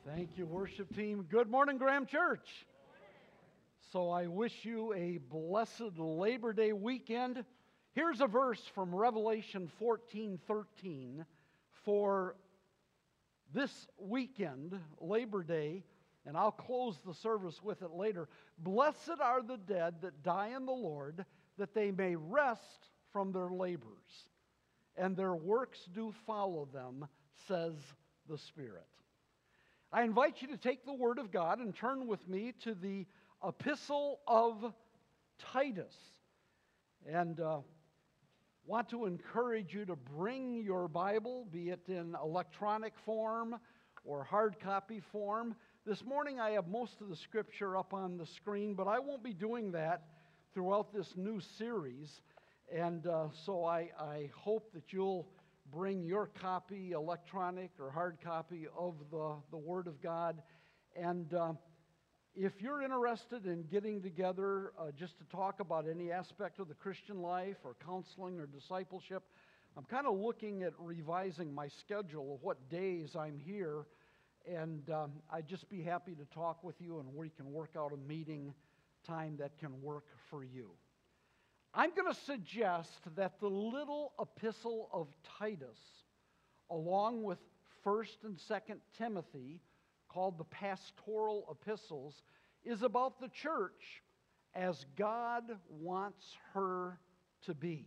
Thank you, worship team. Good morning, Graham Church. So I wish you a blessed Labor Day weekend. Here's a verse from Revelation 14:13 for this weekend, Labor Day, and I'll close the service with it later. Blessed are the dead that die in the Lord, that they may rest from their labors, and their works do follow them, says the Spirit. I invite you to take the Word of God and turn with me to the Epistle of Titus. And want to encourage you to bring your Bible, be it in electronic form or hard copy form. This morning I have most of the Scripture up on the screen, but I won't be doing that throughout this new series. And so I hope that you'll bring your copy, electronic or hard copy of the Word of God. And if you're interested in getting together just to talk about any aspect of the Christian life or counseling or discipleship, I'm kind of looking at revising my schedule of what days I'm here. And I'd just be happy to talk with you, and we can work out a meeting time that can work for you. I'm going to suggest that the little epistle of Titus, along with 1st and 2nd Timothy, called the pastoral epistles, is about the church as God wants her to be.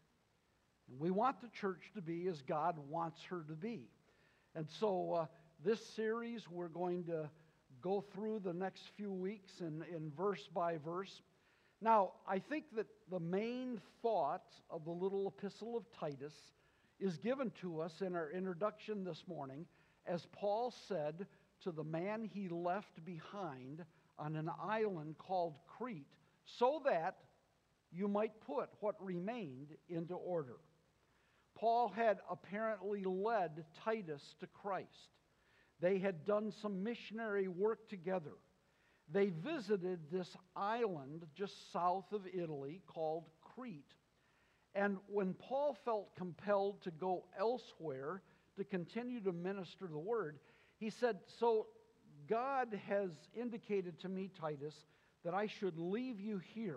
And we want the church to be as God wants her to be. And so this series, we're going to go through the next few weeks in verse by verse. Now, I think that the main thought of the little epistle of Titus is given to us in our introduction this morning, as Paul said to the man he left behind on an island called Crete, so that you might put what remained into order. Paul had apparently led Titus to Christ. They had done some missionary work together. They visited this island just south of Italy called Crete. And when Paul felt compelled to go elsewhere to continue to minister the word, he said, "So God has indicated to me, Titus, that I should leave you here.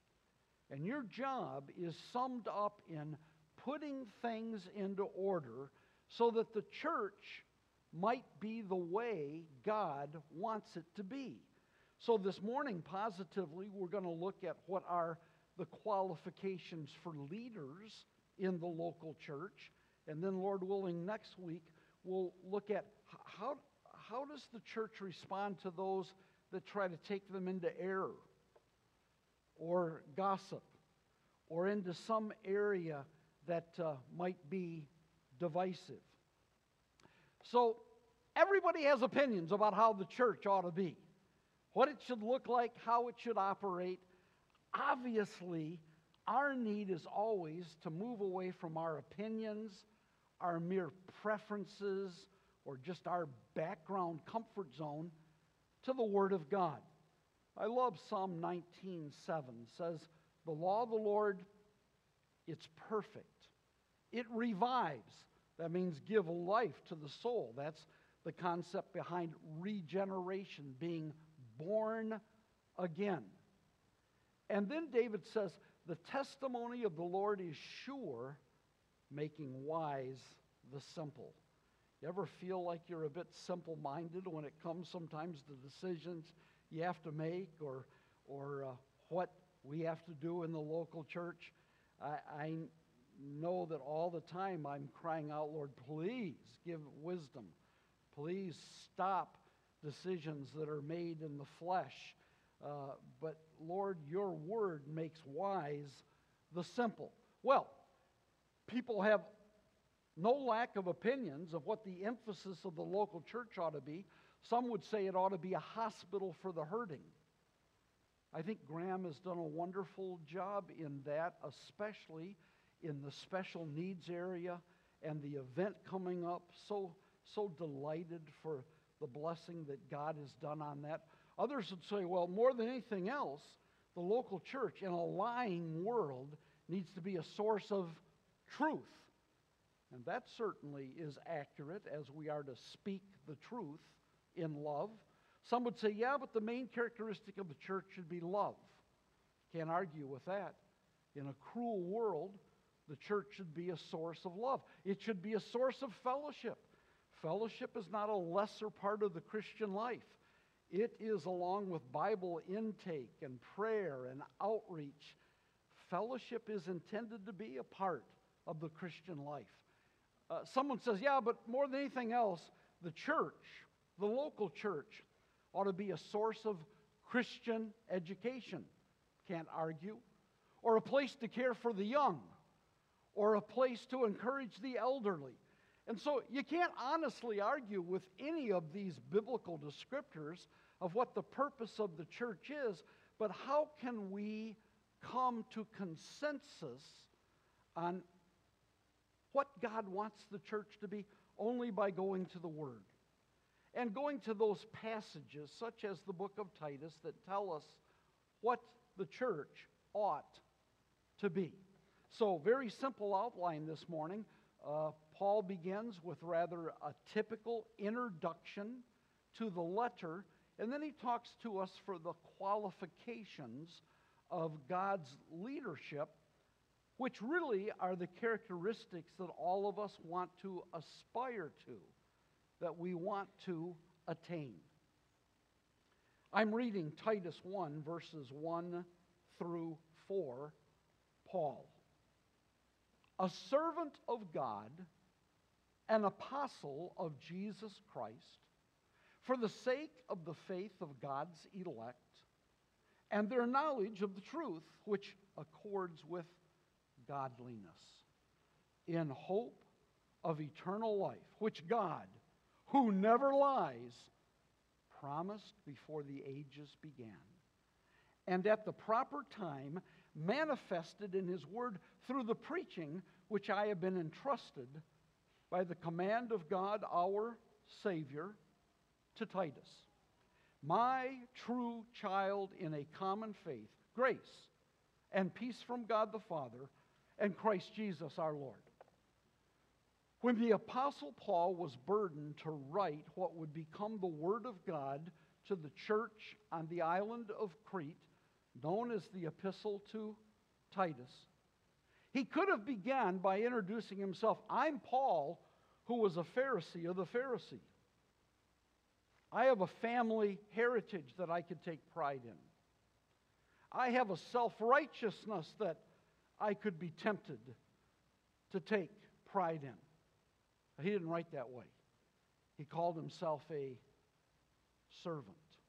And your job is summed up in putting things into order so that the church might be the way God wants it to be." So this morning, positively, we're going to look at what are the qualifications for leaders in the local church. And then, Lord willing, next week, we'll look at how does the church respond to those that try to take them into error or gossip or into some area that might be divisive. So everybody has opinions about how the church ought to be, what it should look like, how it should operate. Obviously, our need is always to move away from our opinions, our mere preferences, or just our background comfort zone to the Word of God. I love Psalm 19:7. It says, "The law of the Lord, it's perfect. It revives." That means give life to the soul. That's the concept behind regeneration, being born again. And then David says, "The testimony of the Lord is sure, making wise the simple." You ever feel like you're a bit simple-minded when it comes sometimes to decisions you have to make or what we have to do in the local church? I know that all the time I'm crying out, "Lord, please give wisdom. Please stop decisions that are made in the flesh. But Lord, your word makes wise the simple." Well, people have no lack of opinions of what the emphasis of the local church ought to be. Some would say it ought to be a hospital for the hurting. I think Graham has done a wonderful job in that, especially in the special needs area and the event coming up. So delighted for the blessing that God has done on that. Others would say, well, more than anything else, the local church in a lying world needs to be a source of truth. And that certainly is accurate, as we are to speak the truth in love. Some would say, yeah, but the main characteristic of the church should be love. Can't argue with that. In a cruel world, the church should be a source of love. It should be a source of fellowship. Fellowship is not a lesser part of the Christian life. It is, along with Bible intake and prayer and outreach, fellowship is intended to be a part of the Christian life. Someone says, yeah, but more than anything else, the church, the local church, ought to be a source of Christian education. Can't argue. Or a place to care for the young. Or a place to encourage the elderly. And so you can't honestly argue with any of these biblical descriptors of what the purpose of the church is, but how can we come to consensus on what God wants the church to be? Only by going to the Word. And going to those passages, such as the book of Titus, that tell us what the church ought to be. So, very simple outline this morning. Paul begins with rather a typical introduction to the letter, and then he talks to us for the qualifications of God's leadership, which really are the characteristics that all of us want to aspire to, that we want to attain. I'm reading Titus 1, verses 1 through 4, Paul. A servant of God, an apostle of Jesus Christ, for the sake of the faith of God's elect, and their knowledge of the truth, which accords with godliness, in hope of eternal life, which God, who never lies, promised before the ages began, and at the proper time manifested in His word through the preaching which I have been entrusted by the command of God our Savior to Titus, my true child in a common faith, grace and peace from God the Father and Christ Jesus our Lord. When the Apostle Paul was burdened to write what would become the Word of God to the church on the island of Crete, known as the Epistle to Titus, he could have begun by introducing himself. I'm Paul, who was a Pharisee of the Pharisee. I have a family heritage that I could take pride in. I have a self-righteousness that I could be tempted to take pride in. He didn't write that way. He called himself a servant.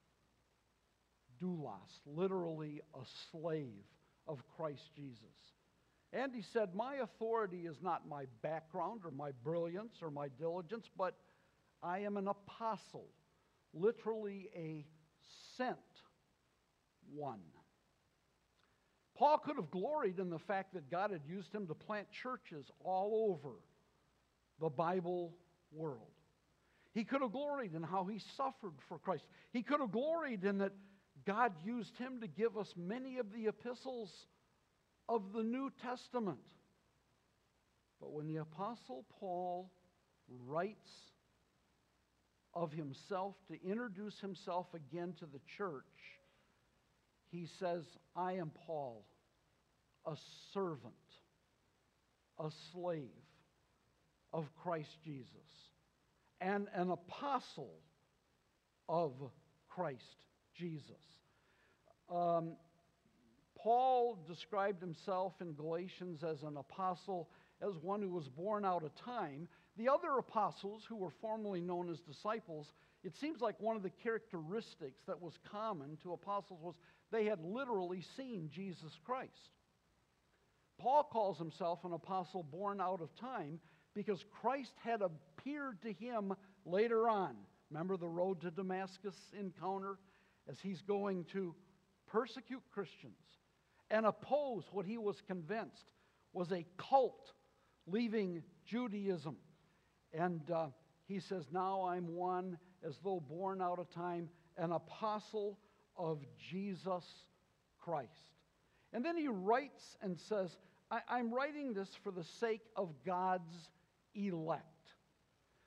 Doulos, literally a slave of Christ Jesus. And he said, my authority is not my background or my brilliance or my diligence, but I am an apostle, literally a sent one. Paul could have gloried in the fact that God had used him to plant churches all over the Bible world. He could have gloried in how he suffered for Christ. He could have gloried in that God used him to give us many of the epistles of the New Testament. But when the Apostle Paul writes of himself to introduce himself again to the church, he says, I am Paul, a servant, a slave of Christ Jesus, and an apostle of Christ Jesus. Paul described himself in Galatians as an apostle, as one who was born out of time. The other apostles, who were formerly known as disciples, it seems like one of the characteristics that was common to apostles was they had literally seen Jesus Christ. Paul calls himself an apostle born out of time because Christ had appeared to him later on. Remember the road to Damascus encounter? As he's going to persecute Christians and oppose what he was convinced was a cult leaving Judaism. And he says, now I'm one, as though born out of time, an apostle of Jesus Christ. And then he writes and says, I'm writing this for the sake of God's elect.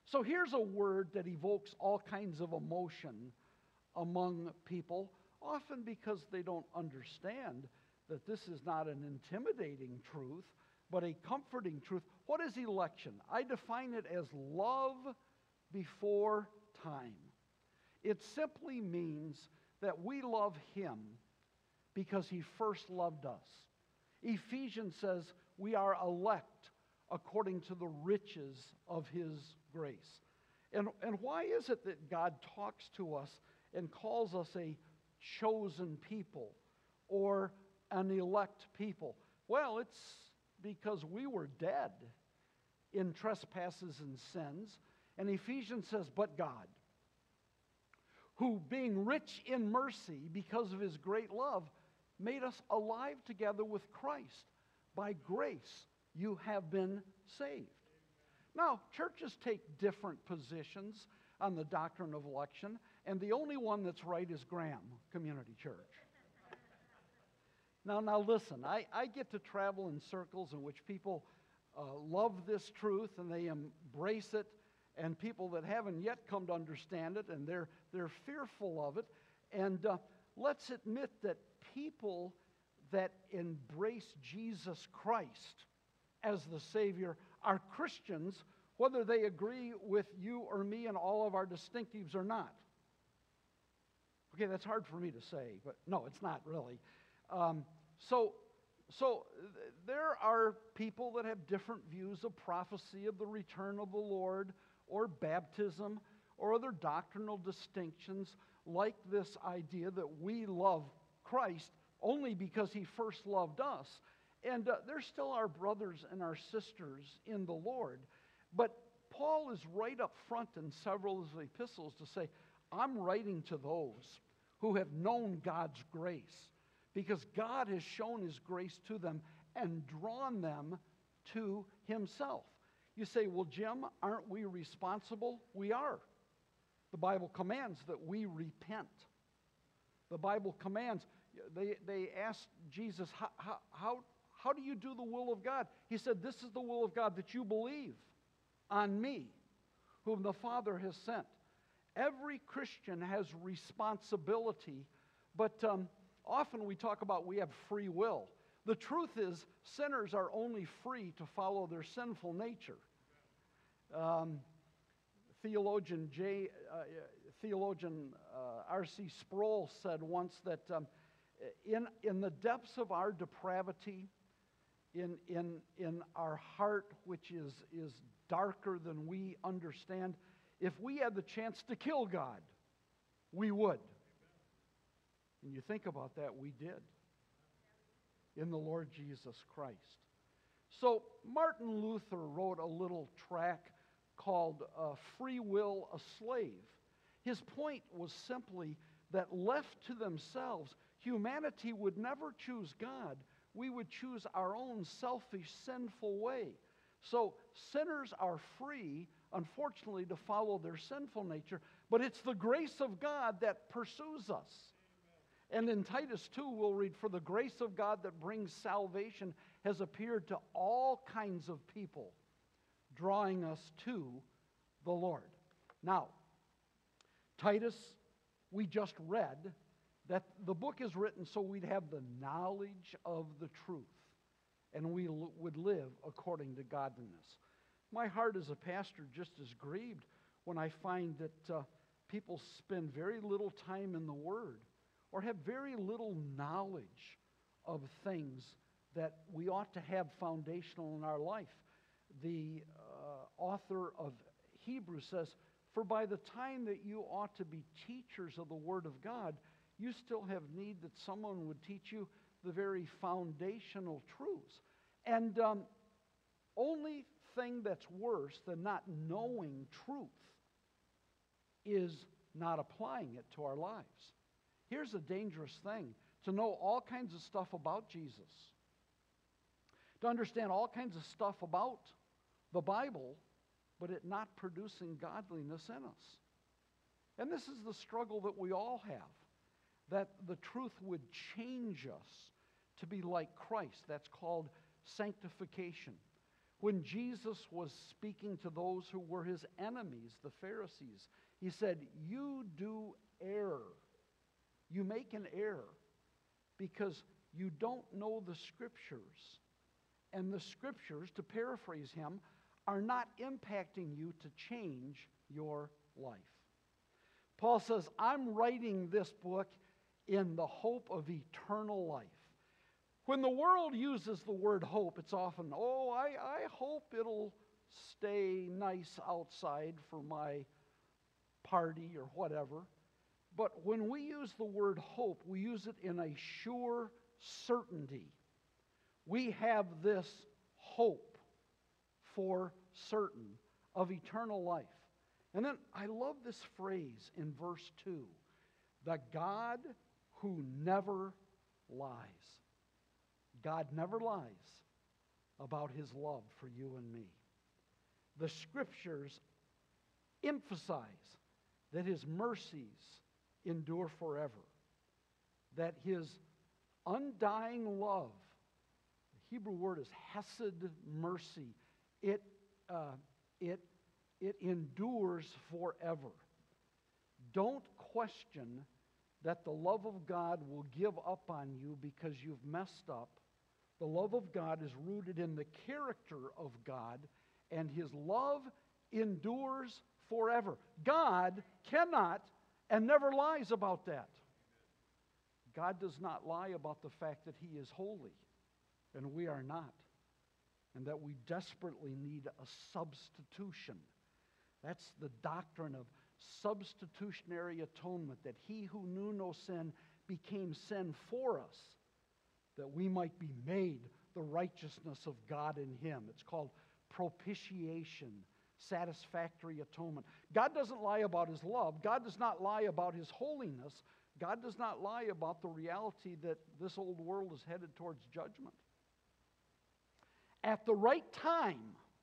So here's a word that evokes all kinds of emotion among people, often because they don't understand that this is not an intimidating truth, but a comforting truth. What is election? I define it as love before time. It simply means that we love Him because He first loved us. Ephesians says we are elect according to the riches of His grace. And why is it that God talks to us and calls us a chosen people or an elect people? Well, it's because we were dead in trespasses and sins. And Ephesians says, but God, who being rich in mercy because of His great love, made us alive together with Christ. By grace you have been saved. Now, churches take different positions on the doctrine of election, and the only one that's right is Graham Community Church. Now listen, I get to travel in circles in which people love this truth and they embrace it, and people that haven't yet come to understand it, and they're fearful of it. And let's admit that people that embrace Jesus Christ as the Savior are Christians, whether they agree with you or me and all of our distinctives or not. Okay, that's hard for me to say, but no, it's not really. So there are people that have different views of prophecy of the return of the Lord, or baptism, or other doctrinal distinctions, like this idea that we love Christ only because He first loved us. And they're still our brothers and our sisters in the Lord. But Paul is right up front in several of the epistles to say, I'm writing to those who have known God's grace, because God has shown His grace to them and drawn them to Himself. You say, well, Jim, aren't we responsible? We are. The Bible commands that we repent. The Bible commands, they asked Jesus, how do you do the will of God? He said, this is the will of God, that you believe on me, whom the Father has sent. Every Christian has responsibility, but often we talk about we have free will. The truth is, sinners are only free to follow their sinful nature. Theologian R.C. Sproul said once that in the depths of our depravity, in our heart, which is darker than we understand, if we had the chance to kill God, we would. And you think about that, we did. In the Lord Jesus Christ. So Martin Luther wrote a little tract called Free Will a Slave. His point was simply that left to themselves, humanity would never choose God. We would choose our own selfish, sinful way. So sinners are free, unfortunately, to follow their sinful nature, but it's the grace of God that pursues us. And in Titus 2, we'll read, for the grace of God that brings salvation has appeared to all kinds of people, drawing us to the Lord. Now, Titus, we just read that the book is written so we'd have the knowledge of the truth, and we would live according to godliness. My heart as a pastor just is grieved when I find that people spend very little time in the Word, or have very little knowledge of things that we ought to have foundational in our life. The author of Hebrews says, for by the time that you ought to be teachers of the Word of God, you still have need that someone would teach you the very foundational truths. And only thing that's worse than not knowing truth is not applying it to our lives. Here's a dangerous thing, to know all kinds of stuff about Jesus, to understand all kinds of stuff about the Bible, but it not producing godliness in us. And this is the struggle that we all have, that the truth would change us to be like Christ. That's called sanctification. when Jesus was speaking to those who were his enemies, the Pharisees. He said, "You do err. You make an error because you don't know the Scriptures. And the Scriptures, to paraphrase him, are not impacting you to change your life." Paul says, "I'm writing this book in the hope of eternal life." When the world uses the word hope, it's often, I hope it'll stay nice outside for my party or whatever. But when we use the word hope, we use it in a sure certainty. We have this hope for certain of eternal life. And then I love this phrase in verse 2, the God who never lies. God never lies about his love for you and me. The Scriptures emphasize that his mercies endure forever, that his undying love, the Hebrew word is hesed mercy, it endures forever. Don't question that the love of God will give up on you because you've messed up. The love of God is rooted in the character of God, and his love endures forever. God cannot and never lies about that. God does not lie about the fact that he is holy, and we are not, and that we desperately need a substitution. That's the doctrine of substitutionary atonement, that he who knew no sin became sin for us, that we might be made the righteousness of God in him. It's called propitiation, satisfactory atonement. God doesn't lie about his love. God does not lie about his holiness. God does not lie about the reality that this old world is headed towards judgment. At the right time,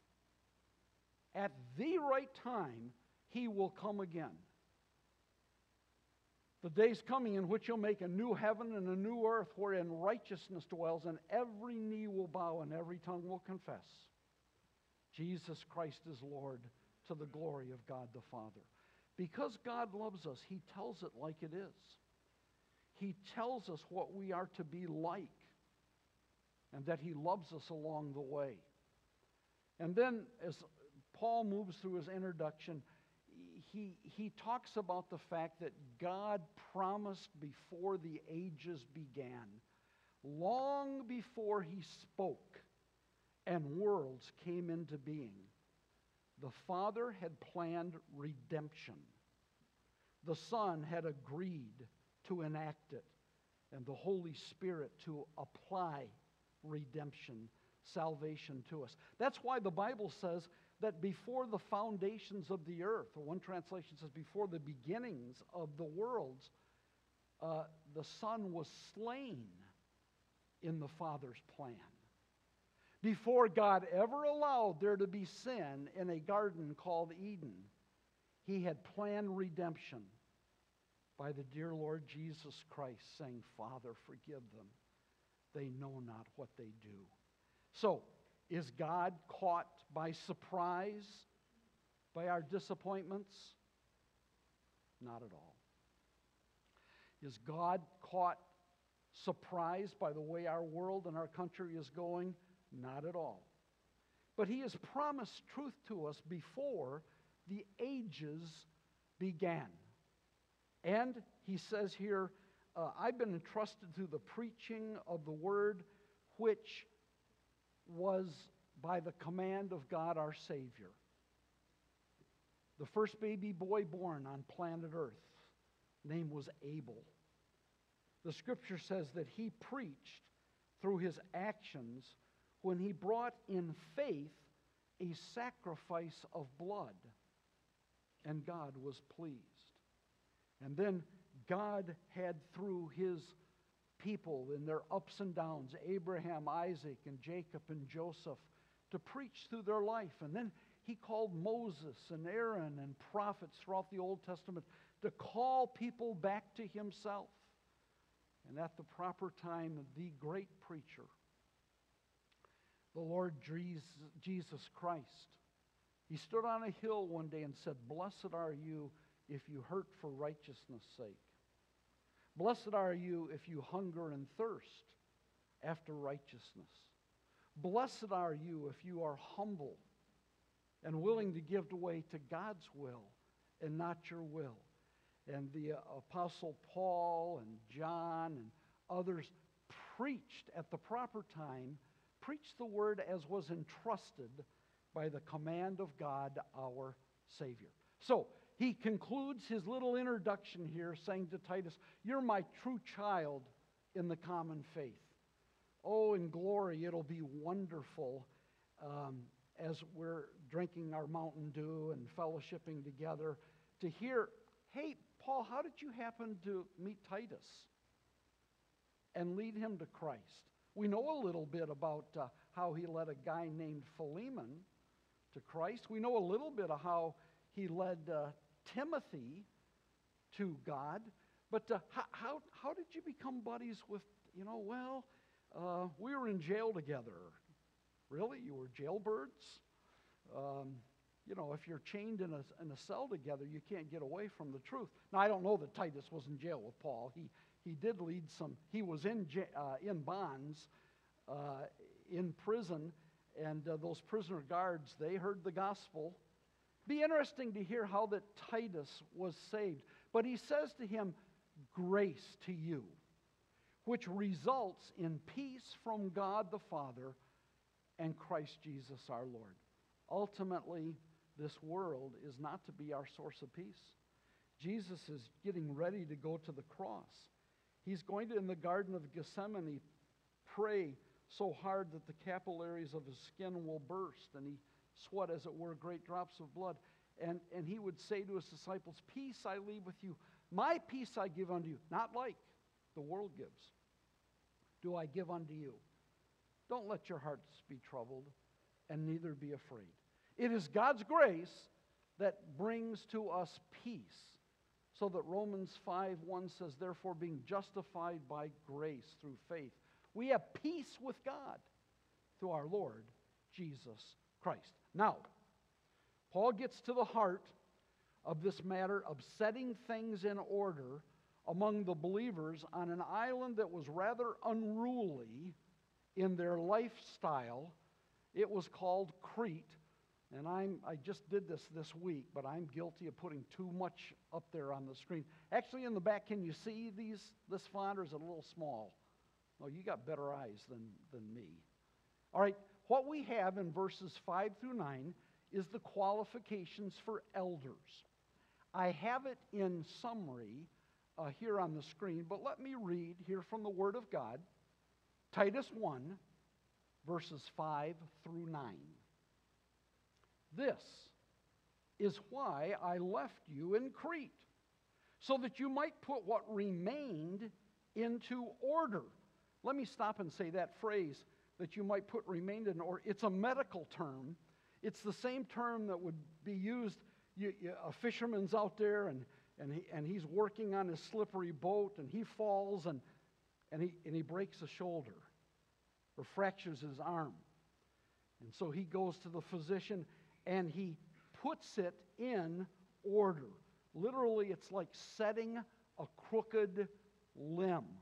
he will come again. The day's coming in which he'll make a new heaven and a new earth wherein righteousness dwells, and every knee will bow and every tongue will confess Jesus Christ is Lord, to the glory of God the Father. Because God loves us, he tells it like it is. He tells us what we are to be like, and that he loves us along the way. And then as Paul moves through his introduction, he talks about the fact that God promised before the ages began, long before he spoke and worlds came into being. The Father had planned redemption. The Son had agreed to enact it, and the Holy Spirit to apply redemption, salvation to us. That's why the Bible says that before the foundations of the earth, or one translation says before the beginnings of the worlds, the Son was slain in the Father's plan. Before God ever allowed there to be sin in a garden called Eden, he had planned redemption by the dear Lord Jesus Christ, saying, "Father, forgive them. They know not what they do." So, is God caught by surprise by our disappointments? Not at all. Is God caught surprised by the way our world and our country is going? Not at all. But he has promised truth to us before the ages began. And he says here, I've been entrusted through the preaching of the word, which was by the command of God our Savior. The first baby boy born on planet Earth, name was Abel. The Scripture says that he preached through his actions when he brought in faith a sacrifice of blood, and God was pleased. And then God had, through his people in their ups and downs, Abraham, Isaac, and Jacob, and Joseph, to preach through their life. And then he called Moses and Aaron and prophets throughout the Old Testament to call people back to himself. And at the proper time, the great preacher, the Lord Jesus Christ. He stood on a hill one day and said, "Blessed are you if you hurt for righteousness' sake. Blessed are you if you hunger and thirst after righteousness. Blessed are you if you are humble and willing to give way to God's will and not your will." And the Apostle Paul and John and others preached at the proper time, preached the word as was entrusted by the command of God, our Savior. So, he concludes his little introduction here saying to Titus, "You're my true child in the common faith." Oh, in glory, it'll be wonderful as we're drinking our Mountain Dew and fellowshipping together to hear, "Hey, Paul, how did you happen to meet Titus and lead him to Christ?" We know a little bit about how he led a guy named Philemon to Christ. We know a little bit of how he led Timothy to God. But how did you become buddies with, we were in jail together. Really? You were jailbirds? If you're chained in a cell together, you can't get away from the truth. Now, I don't know that Titus was in jail with Paul. He did lead he was in bonds, in prison, and those prisoner guards, they heard the gospel. Be interesting to hear how that Titus was saved. But he says to him, "Grace to you, which results in peace from God the Father and Christ Jesus our Lord." Ultimately, this world is not to be our source of peace. Jesus is getting ready to go to the cross. He's going to, in the Garden of Gethsemane, pray so hard that the capillaries of his skin will burst, and he sweat, as it were, great drops of blood. And he would say to his disciples, "Peace I leave with you. My peace I give unto you, not like the world gives. Do I give unto you. Don't let your hearts be troubled, and neither be afraid." It is God's grace that brings to us peace. So that Romans 5:1 says, "Therefore, being justified by grace through faith, we have peace with God through our Lord Jesus Christ." Now, Paul gets to the heart of this matter of setting things in order among the believers on an island that was rather unruly in their lifestyle. It was called Crete. And I just did this week, but I'm guilty of putting too much up there on the screen. Actually, in the back, can you see this font, or is it a little small? Oh, you got better eyes than me. All right, what we have in verses 5 through 9 is the qualifications for elders. I have it in summary here on the screen, but let me read here from the Word of God, Titus 1, verses 5 through 9. "This is why I left you in Crete, so that you might put what remained into order." Let me stop and say that phrase, "that you might put remained in order." It's a medical term. It's the same term that would be used. A fisherman's out there, and he's working on his slippery boat, and he falls, and he breaks a shoulder or fractures his arm. And so he goes to the physician, and he puts it in order. Literally, it's like setting a crooked limb.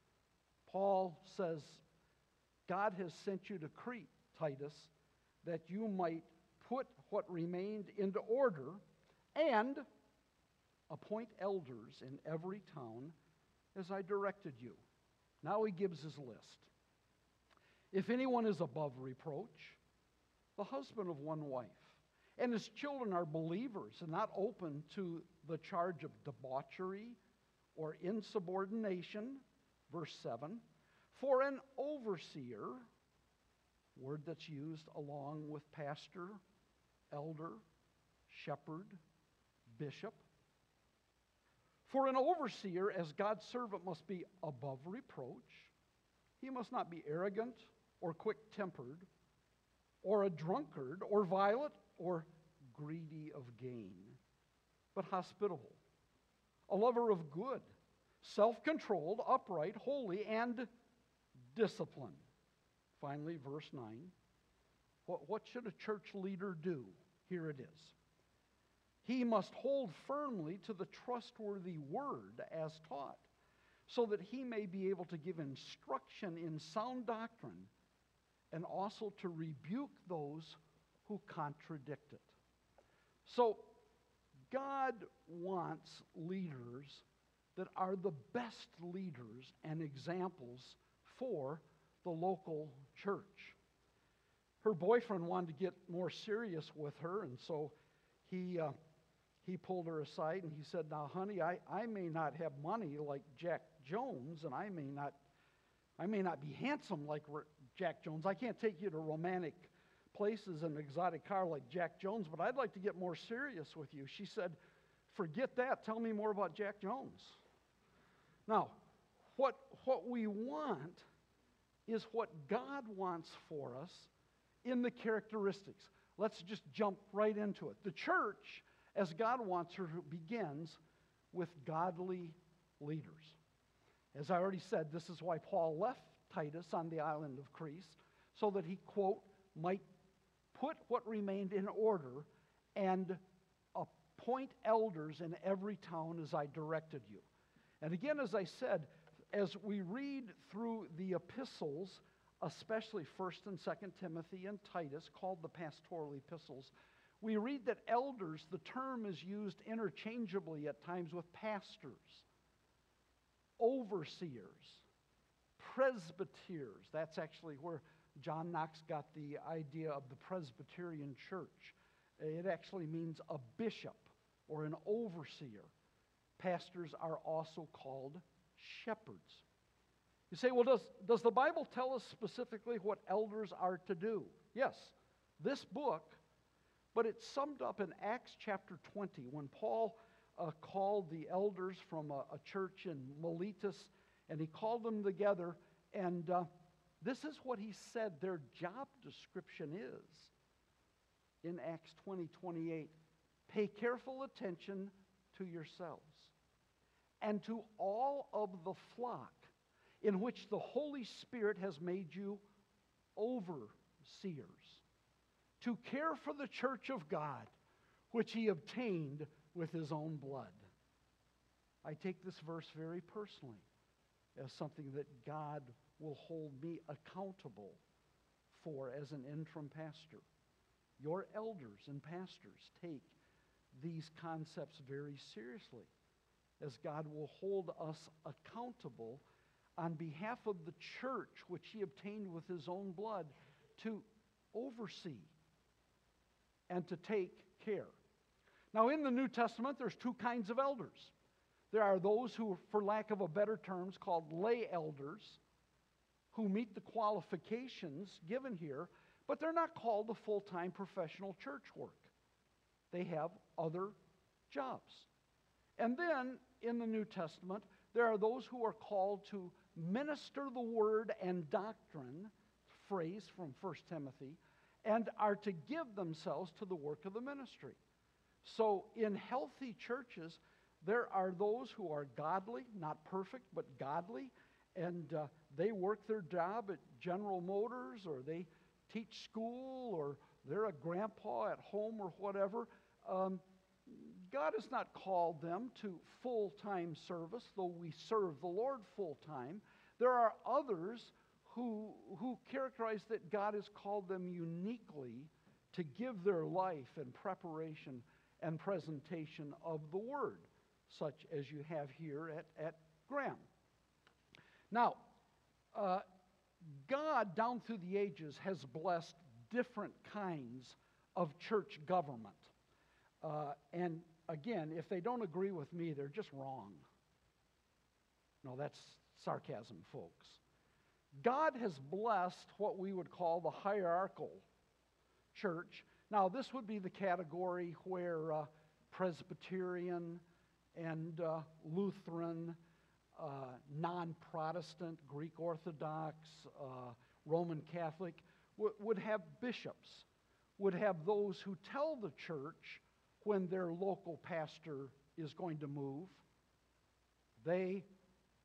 Paul says, God has sent you to Crete, Titus, that you might put what remained into order and appoint elders in every town as I directed you. Now he gives his list. "If anyone is above reproach, the husband of one wife, and his children are believers and not open to the charge of debauchery or insubordination," verse 7, "for an overseer," word that's used along with pastor, elder, shepherd, bishop, "for an overseer as God's servant must be above reproach. He must not be arrogant or quick-tempered, or a drunkard, or violent, or greedy of gain, but hospitable, a lover of good, self-controlled, upright, holy, and disciplined." Finally, verse 9, What should a church leader do? Here it is. He must hold firmly to the trustworthy word as taught, so that he may be able to give instruction in sound doctrine and also to rebuke those who contradict it. So, God wants leaders that are the best leaders and examples for the local church. Her boyfriend wanted to get more serious with her, and so he pulled her aside and he said, "Now, honey, I may not have money like Jack Jones, and I may not be handsome like Jack Jones. I can't take you to romantic places in an exotic car like Jack Jones, but I'd like to get more serious with you." She said, "Forget that. Tell me more about Jack Jones." Now, what we want is what God wants for us in the characteristics. Let's just jump right into it. The church, as God wants her, begins with godly leaders. As I already said, this is why Paul left Titus on the island of Crete, so that he, quote, might put what remained in order and appoint elders in every town as I directed you. And again, as I said, as we read through the epistles, especially 1st and 2nd Timothy and Titus, called the pastoral epistles, we read that elders, the term is used interchangeably at times with pastors, overseers, presbyters. That's actually where John Knox got the idea of the Presbyterian church. It actually means a bishop or an overseer. Pastors are also called shepherds. You say, well, does the Bible tell us specifically what elders are to do? Yes, this book, but it's summed up in Acts chapter 20 when Paul called the elders from a church in Miletus, and he called them together, and this is what he said their job description is. In Acts 20:28, pay careful attention to yourselves and to all of the flock in which the Holy Spirit has made you overseers, to care for the church of God, which he obtained with his own blood. I take this verse very personally as something that God will hold me accountable for as an interim pastor. Your elders and pastors take these concepts very seriously, as God will hold us accountable on behalf of the church which he obtained with his own blood to oversee and to take care. Now, in the New Testament, there's two kinds of elders. There are those who, for lack of a better term, called lay elders, who meet the qualifications given here, but they're not called to full-time professional church work. They have other jobs. And then, in the New Testament, there are those who are called to minister the word and doctrine, phrase from 1 Timothy, and are to give themselves to the work of the ministry. So in healthy churches, there are those who are godly, not perfect, but godly, and they work their job at General Motors, or they teach school, or they're a grandpa at home or whatever. God has not called them to full-time service, though we serve the Lord full-time. There are others who characterize that God has called them uniquely to give their life in preparation and presentation of the Word, such as you have here at Graham. Now, God, down through the ages, has blessed different kinds of church government. And again, if they don't agree with me, they're just wrong. No, that's sarcasm, folks. God has blessed what we would call the hierarchical church. Now, this would be the category where Presbyterian and Lutheran, non-Protestant, Greek Orthodox, Roman Catholic would have bishops, would have those who tell the church when their local pastor is going to move. They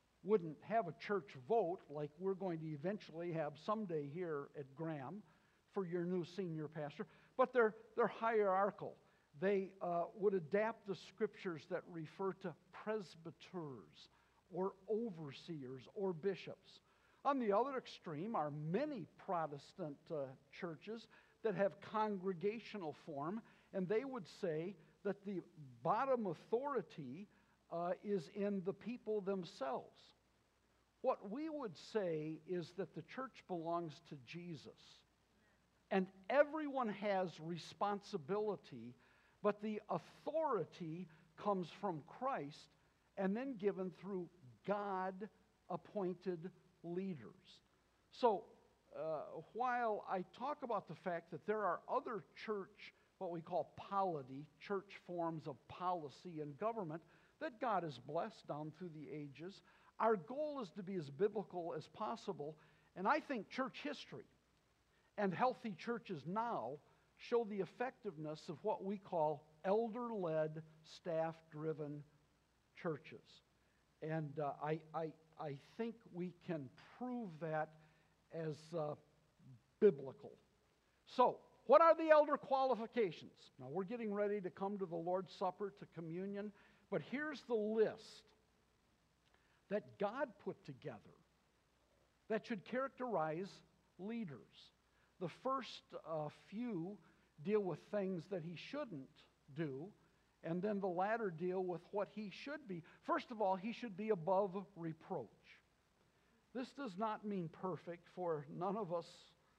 wouldn't have a church vote like we're going to eventually have someday here at Graham for your new senior pastor, but they're hierarchical. They would adapt the scriptures that refer to presbyters or overseers or bishops. On the other extreme are many Protestant churches that have congregational form, and they would say that the bottom authority is in the people themselves. What we would say is that the church belongs to Jesus, and everyone has responsibility, but the authority comes from Christ and then given through God-appointed leaders. So, while I talk about the fact that there are other church, what we call polity, church forms of policy and government that God has blessed down through the ages, our goal is to be as biblical as possible. And I think church history and healthy churches now show the effectiveness of what we call elder-led, staff-driven churches. And I think we can prove that as biblical. So, what are the elder qualifications? Now, we're getting ready to come to the Lord's Supper, to communion, but here's the list that God put together that should characterize leaders. The first few deal with things that he shouldn't do, and then the latter deal with what he should be. First of all, he should be above reproach. This does not mean perfect, for none of us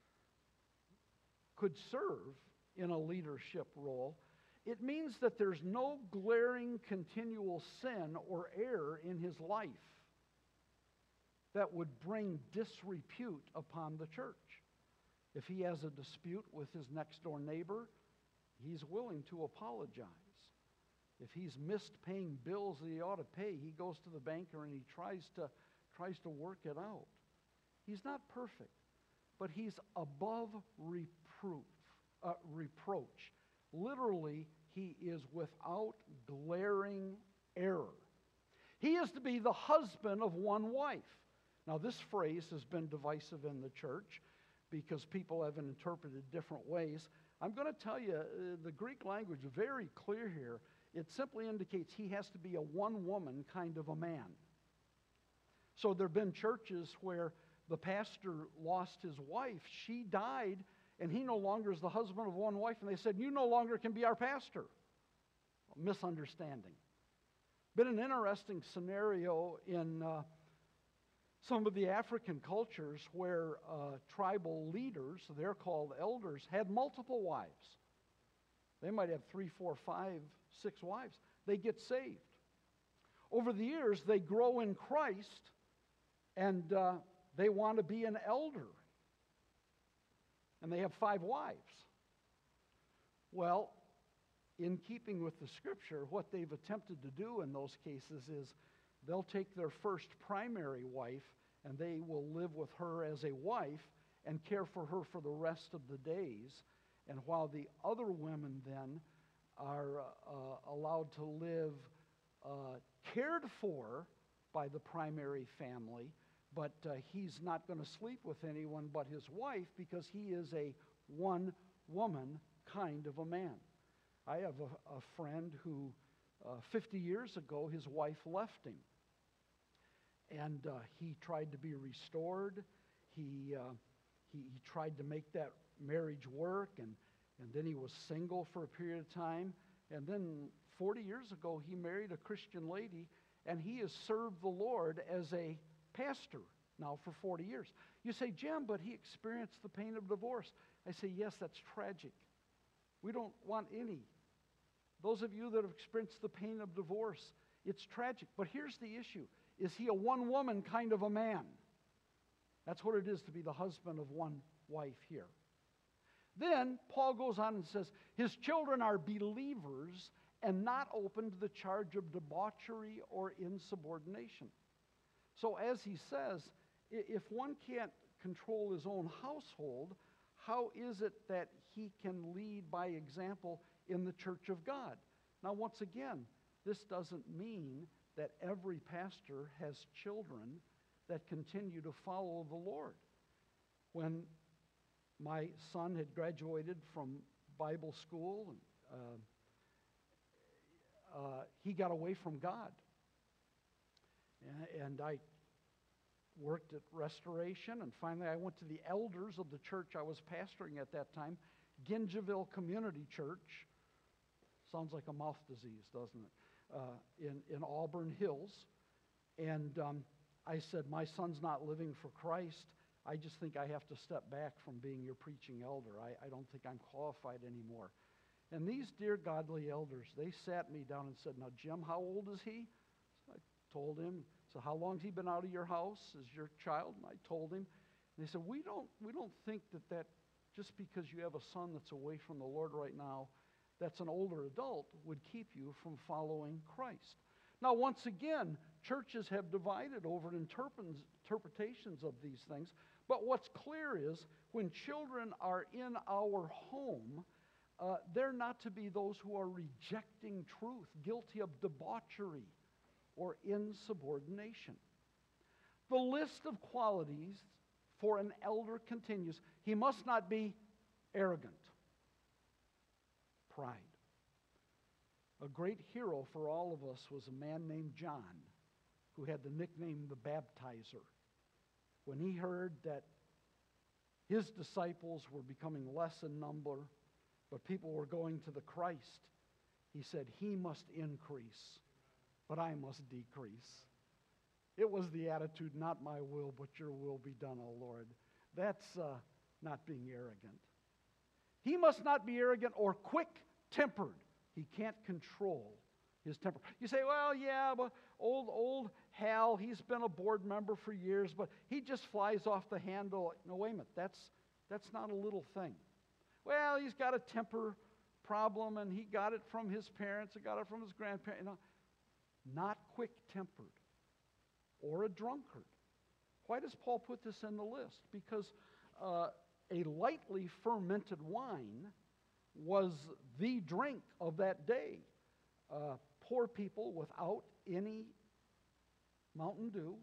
could serve in a leadership role. It means that there's no glaring continual sin or error in his life that would bring disrepute upon the church. If he has a dispute with his next door neighbor, he's willing to apologize. If he's missed paying bills that he ought to pay, he goes to the banker and he tries to work it out. He's not perfect, but he's above reproach. Literally, he is without glaring error. He is to be the husband of one wife. Now, this phrase has been divisive in the church because people have it interpreted different ways. I'm going to tell you, the Greek language is very clear here. It simply indicates he has to be a one-woman kind of a man. So there have been churches where the pastor lost his wife. She died, and he no longer is the husband of one wife. And they said, you no longer can be our pastor. A misunderstanding. Been an interesting scenario in some of the African cultures where tribal leaders, they're called elders, had multiple wives. They might have 3, 4, 5, 6 wives. They get saved. Over the years, they grow in Christ, and they want to be an elder. And they have 5 wives. Well, in keeping with the Scripture, what they've attempted to do in those cases is they'll take their first primary wife and they will live with her as a wife and care for her for the rest of the days. And while the other women then are allowed to live cared for by the primary family, but he's not going to sleep with anyone but his wife because he is a one-woman kind of a man. I have a friend who 50 years ago, his wife left him. And he tried to be restored. He tried to make that marriage work, and then he was single for a period of time. And then 40 years ago, he married a Christian lady, and he has served the Lord as a pastor now for 40 years. You say, Jim, but he experienced the pain of divorce. I say, yes, that's tragic. We don't want any. Those of you that have experienced the pain of divorce, it's tragic. But here's the issue. Is he a one-woman kind of a man? That's what it is to be the husband of one wife here. Then Paul goes on and says, his children are believers and not open to the charge of debauchery or insubordination. So as he says, if one can't control his own household, how is it that he can lead by example in the church of God? Now, once again, this doesn't mean that every pastor has children that continue to follow the Lord. When My son had graduated from Bible school, and he got away from God. And I worked at Restoration, and finally I went to the elders of the church I was pastoring at that time, Gingiville Community Church. Sounds like a mouth disease, doesn't it? In Auburn Hills. And I said, my son's not living for Christ. I just think I have to step back from being your preaching elder. I don't think I'm qualified anymore. And these dear godly elders, they sat me down and said, now, Jim, how old is he? So I told him. So how long has he been out of your house as your child? And I told him. And they said, we don't think that just because you have a son that's away from the Lord right now, that's an older adult, would keep you from following Christ. Now, once again, churches have divided over interpretations of these things. But what's clear is when children are in our home, they're not to be those who are rejecting truth, guilty of debauchery or insubordination. The list of qualities for an elder continues. He must not be arrogant. Pride. A great hero for all of us was a man named John, who had the nickname the Baptizer. When he heard that his disciples were becoming less in number, but people were going to the Christ, he said, he must increase, but I must decrease. It was the attitude, not my will, but your will be done, O Lord. That's not being arrogant. He must not be arrogant or quick-tempered. He can't control his temper. You say, well, yeah, but old Hal, he's been a board member for years, but he just flies off the handle. No, wait a minute. That's not a little thing. Well, he's got a temper problem, and he got it from his parents, he got it from his grandparents. Not quick-tempered or a drunkard. Why does Paul put this in the list? Because a lightly fermented wine was the drink of that day. Poor people without any Mountain Dew,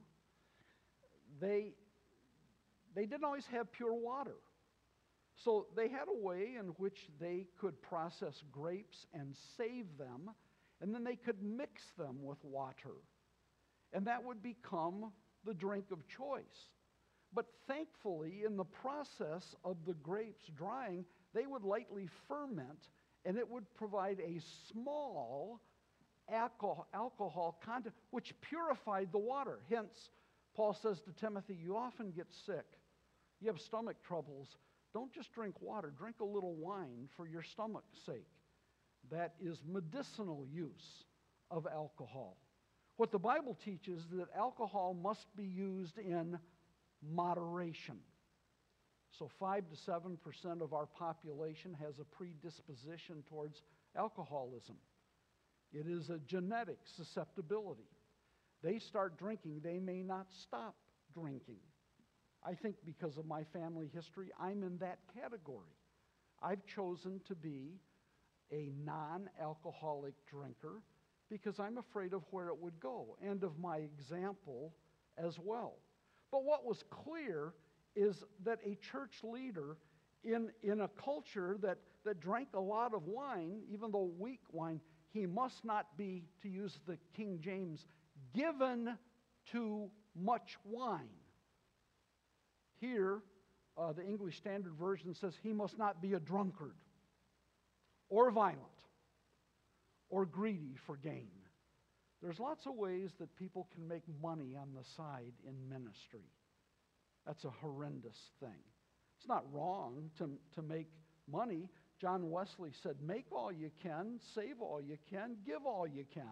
they didn't always have pure water. So they had a way in which they could process grapes and save them, and then they could mix them with water. And that would become the drink of choice. But thankfully, in the process of the grapes drying, they would lightly ferment, and it would provide a small alcohol content, which purified the water. Hence, Paul says to Timothy, you often get sick. You have stomach troubles. Don't just drink water. Drink a little wine for your stomach's sake. That is medicinal use of alcohol. What the Bible teaches is that alcohol must be used in moderation. So 5 to 7% of our population has a predisposition towards alcoholism. It is a genetic susceptibility. They start drinking, they may not stop drinking. I think because of my family history, I'm in that category. I've chosen to be a non-alcoholic drinker because I'm afraid of where it would go and of my example as well. But what was clear is that a church leader in a culture that drank a lot of wine, even though weak wine, he must not be, to use the King James, given to much wine. Here, the English Standard Version says he must not be a drunkard or violent or greedy for gain. There's lots of ways that people can make money on the side in ministry. That's a horrendous thing. It's not wrong to make money. John Wesley said, make all you can, save all you can, give all you can.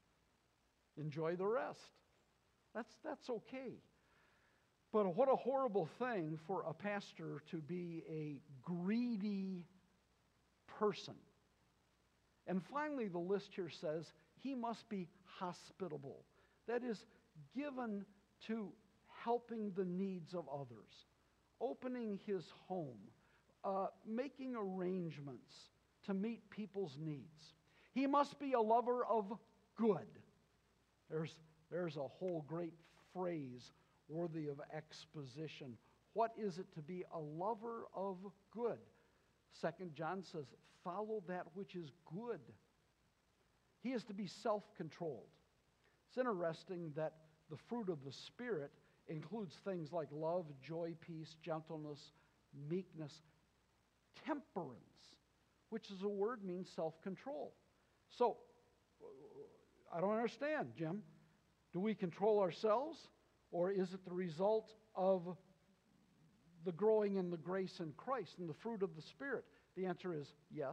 Enjoy the rest. That's okay. But what a horrible thing for a pastor to be a greedy person. And finally, the list here says he must be hospitable. That is, given to helping the needs of others, opening his home, making arrangements to meet people's needs. He must be a lover of good. There's a whole great phrase worthy of exposition. What is it to be a lover of good? 2 John says, follow that which is good. He is to be self-controlled. It's interesting that the fruit of the Spirit includes things like love, joy, peace, gentleness, meekness, temperance, which is a word means self-control. So, I don't understand, Jim. Do we control ourselves, or is it the result of the growing in the grace in Christ and the fruit of the Spirit? The answer is yes.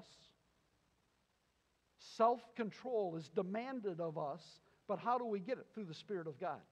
Self-control is demanded of us, but how do we get it? Through the Spirit of God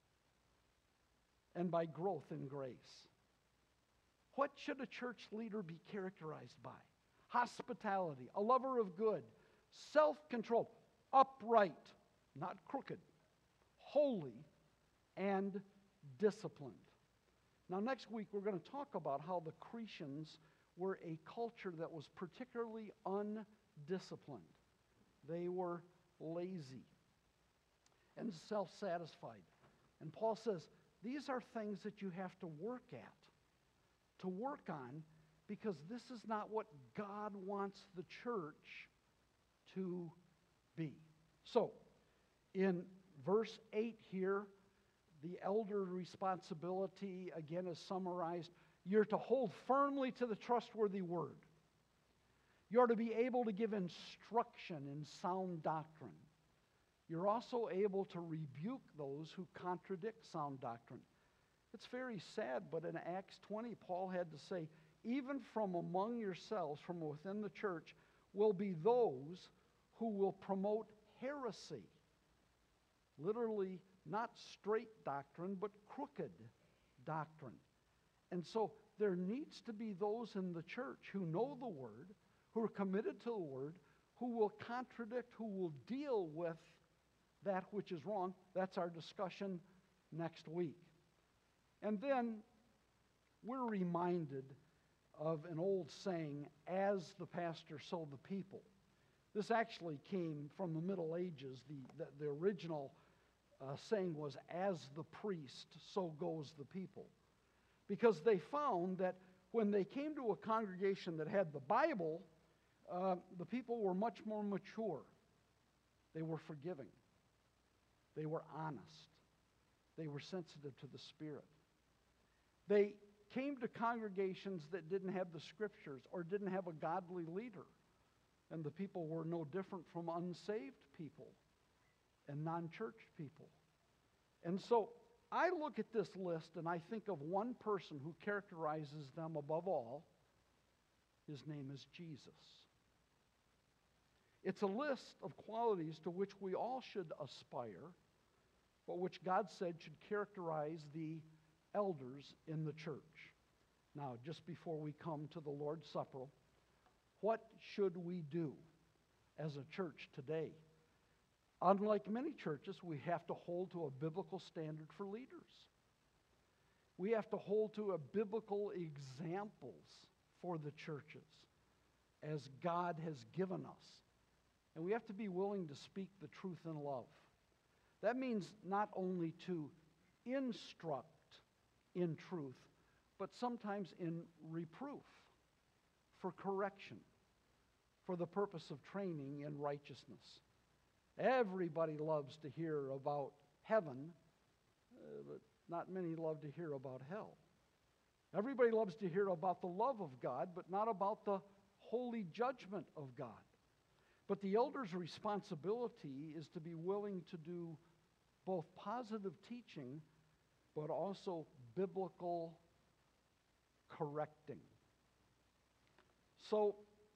and by growth in grace. What should a church leader be characterized by? Hospitality, a lover of good, self-control, upright, not crooked, holy, and disciplined. Now, next week, we're going to talk about how the Cretans were a culture that was particularly undisciplined. They were lazy and self-satisfied. And Paul says, these are things that you have to work on, because this is not what God wants the church to be. So, in verse 8 here, the elder responsibility, again, is summarized. You're to hold firmly to the trustworthy word. You're to be able to give instruction in sound doctrine. You're also able to rebuke those who contradict sound doctrine. It's very sad, but in Acts 20, Paul had to say, even from among yourselves, from within the church, will be those who will promote heresy. Literally, not straight doctrine, but crooked doctrine. And so there needs to be those in the church who know the Word, who are committed to the Word, who will contradict, who will deal with that which is wrong. That's our discussion next week. And then we're reminded of an old saying, as the pastor, so the people. This actually came from the Middle Ages. The original saying was, as the priest, so goes the people. Because they found that when they came to a congregation that had the Bible, the people were much more mature. They were forgiving. They were honest. They were sensitive to the Spirit. They came to congregations that didn't have the Scriptures or didn't have a godly leader. And the people were no different from unsaved people and non-church people. And so I look at this list and I think of one person who characterizes them above all. His name is Jesus. It's a list of qualities to which we all should aspire, but which God said should characterize the elders in the church. Now, just before we come to the Lord's Supper, what should we do as a church today? Unlike many churches, we have to hold to a biblical standard for leaders. We have to hold to a biblical examples for the churches as God has given us. And we have to be willing to speak the truth in love. That means not only to instruct in truth, but sometimes in reproof, for correction, for the purpose of training in righteousness. Everybody loves to hear about heaven, but not many love to hear about hell. Everybody loves to hear about the love of God, but not about the holy judgment of God. But the elder's responsibility is to be willing to do both positive teaching, but also biblical correcting. So,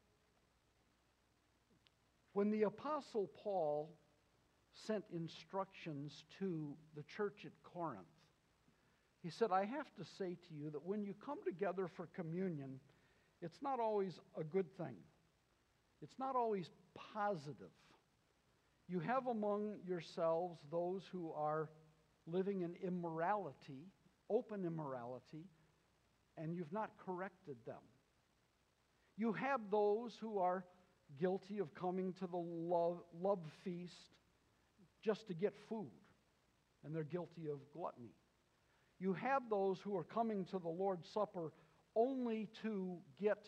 when the Apostle Paul sent instructions to the church at Corinth, he said, I have to say to you that when you come together for communion, it's not always a good thing. It's not always positive. You have among yourselves those who are living in immorality, open immorality, and you've not corrected them. You have those who are guilty of coming to the love feast just to get food, and they're guilty of gluttony. You have those who are coming to the Lord's Supper only to get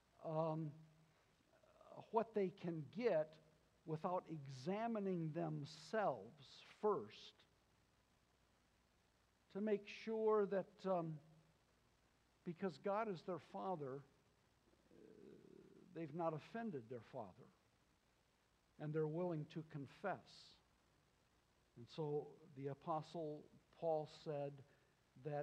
what they can get without examining themselves first to make sure that because God is their Father, they've not offended their Father, and they're willing to confess. And so the Apostle Paul said that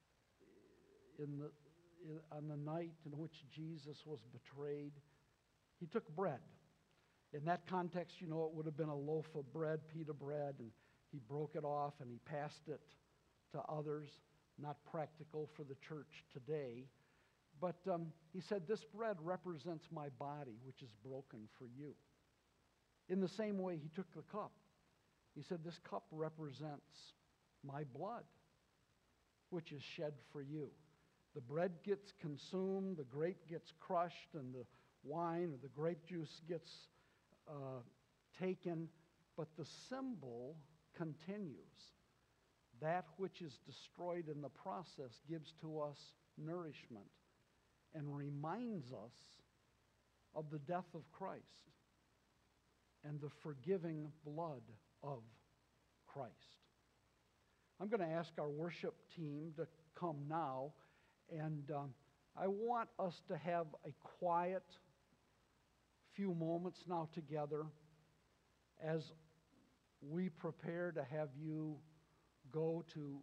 on the night in which Jesus was betrayed, he took bread. In that context, it would have been a loaf of bread, pita bread, and he broke it off and he passed it to others. Not practical for the church today. But he said, this bread represents my body, which is broken for you. In the same way, he took the cup. He said, this cup represents my blood, which is shed for you. The bread gets consumed, the grape gets crushed, and the wine or the grape juice gets taken, but the symbol continues. That which is destroyed in the process gives to us nourishment and reminds us of the death of Christ and the forgiving blood of Christ. I'm going to ask our worship team to come now, and I want us to have a quiet few moments now together as we prepare to have you go to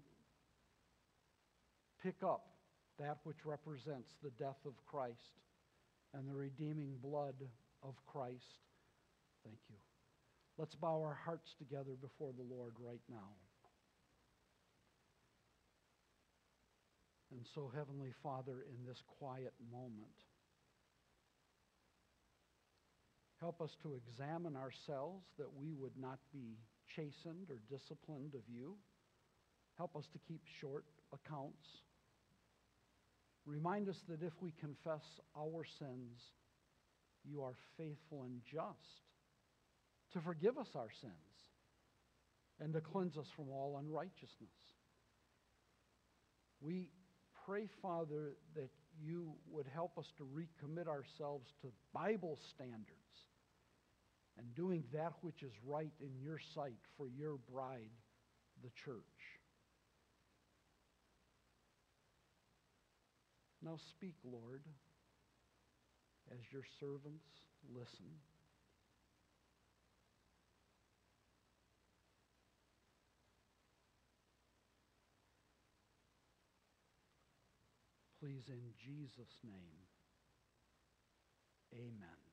pick up that which represents the death of Christ and the redeeming blood of Christ. Thank you. Let's bow our hearts together before the Lord right now. And so, Heavenly Father, in this quiet moment, help us to examine ourselves that we would not be chastened or disciplined of you. Help us to keep short accounts. Remind us that if we confess our sins, you are faithful and just to forgive us our sins and to cleanse us from all unrighteousness. We pray, Father, that you would help us to recommit ourselves to Bible standards and doing that which is right in your sight for your bride, the church. Now speak, Lord, as your servants listen. Please, in Jesus' name, amen.